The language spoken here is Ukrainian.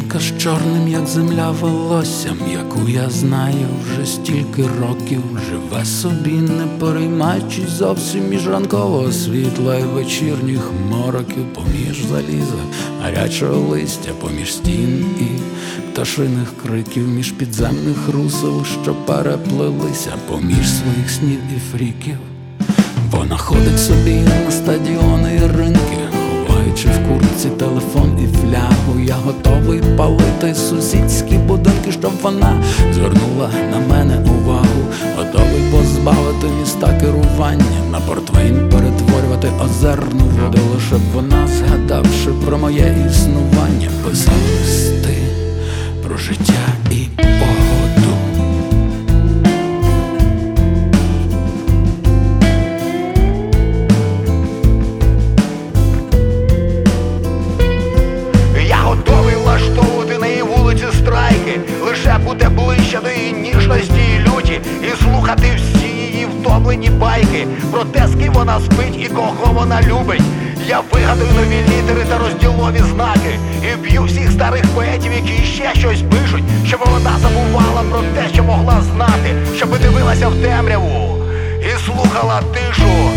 Жінка з чорним, як земля, волоссям, яку я знаю вже стільки років, живе собі, не переймаючись зовсім між ранкового світла і вечірніх мороків, поміж заліза, гарячого листя, поміж стін і пташиних криків, між підземних русел, що переплелися поміж своїх снів і фріків. Вона ходить собі на стадіони і ринки, ховаючи в куртці телефон і флягу. Я готовий палити сусідські будинки, щоб вона звернула на мене увагу. Готовий позбавити міста керування, на портвейн перетворювати озерну воду, лише б вона, згадавши про моє існування, писала листи про життя і погоду. Лише буде ближче до її ніжності і люті, і слухати всі її втомлені байки про те, з ким вона спить і кого вона любить. Я вигадую нові літери та розділові знаки, і б'ю всіх старих поетів, які ще щось пишуть, щоб вона забувала про те, що могла знати, щоб дивилася в темряву і слухала тишу.